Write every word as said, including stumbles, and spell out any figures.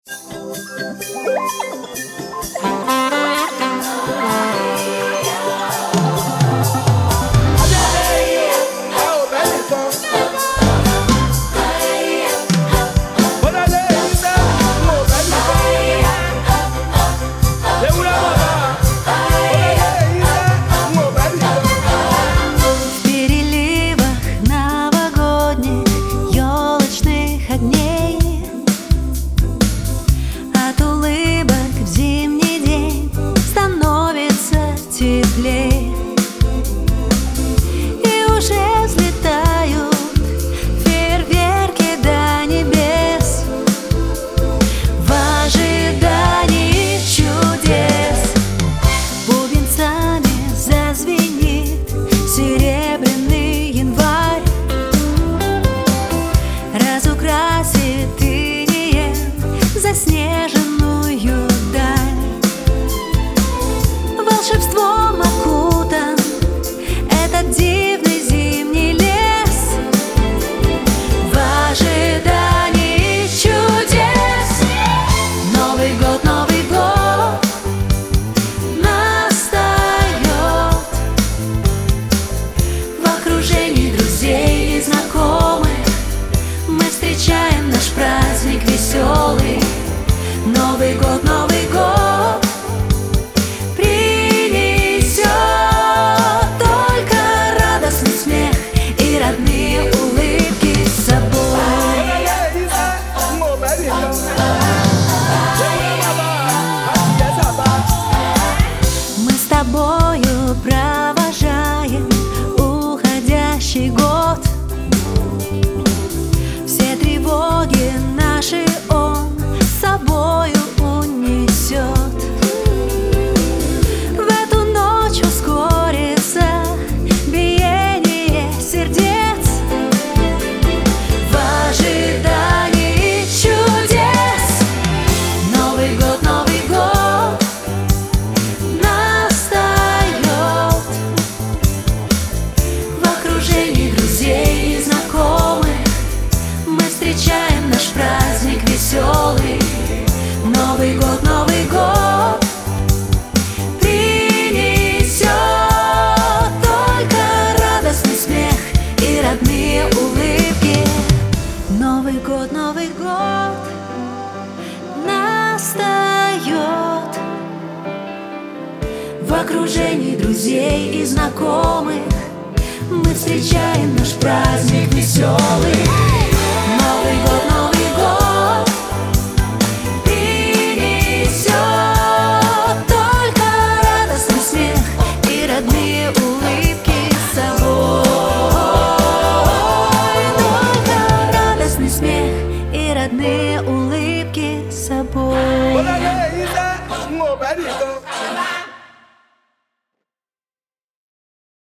Заснеженную даль волшебством окутан этот дивный зимний лес. В ожидании чудес Новый год, Новый год настает. В окружении друзей и знакомых мы встречаем наш праздник веселый. Новый год, Новый год принесет только радостный смех и родные улыбки с собой. Мы с тобою провожаем уходящий год. Все тревоги наши он с собою унесет. В эту ночь ускорится биение сердец. В ожидании чудес Новый год, Новый год настает. В окружении друзей и знакомых мы встречаем наш праздник веселый. Новый год, Новый год принесет только радостный смех и родные улыбки. Новый год, Новый год настает. В окружении друзей и знакомых мы встречаем наш праздник веселый. Новый год, Новый год принесет только радостный смех и родные улыбки с собой. Только радостный смех и родные улыбки с собой.